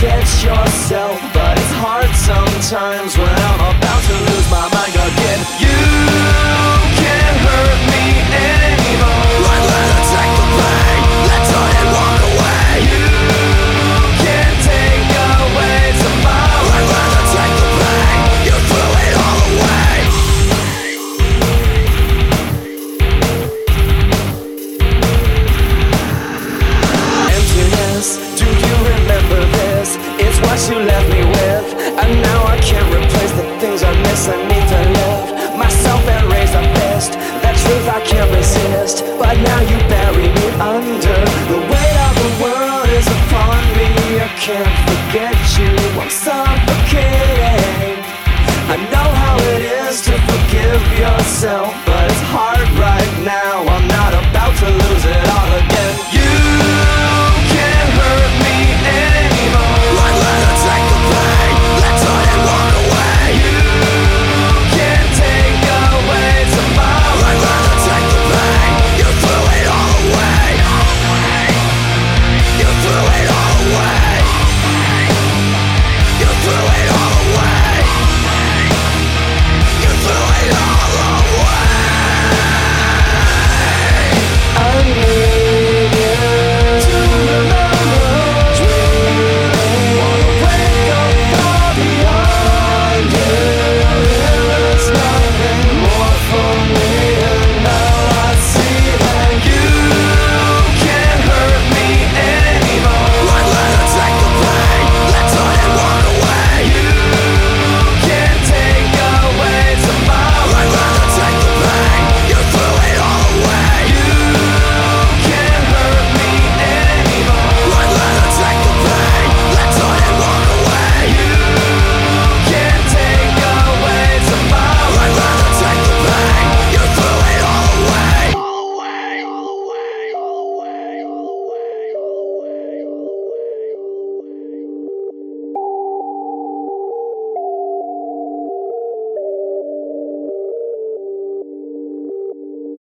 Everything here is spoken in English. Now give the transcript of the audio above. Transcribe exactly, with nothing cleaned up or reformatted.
forget yourself, but it's hard sometimes when I'm about to lose my mind again. You can't hurt me anymore. I'd rather take the pain than turn and walk away. You can't take away tomorrow. I'd rather take the pain, you threw it all away. Emptiness, do you remember this? It's what you left me with, and now I can't replace the things I miss. I need to live myself and raise a fist. That truth I can't resist, but now you bury me under. The weight of the world is upon me. I can't forget you, I'm suffocating. I know how it is to forgive yourself, but it's hard right now. I'm not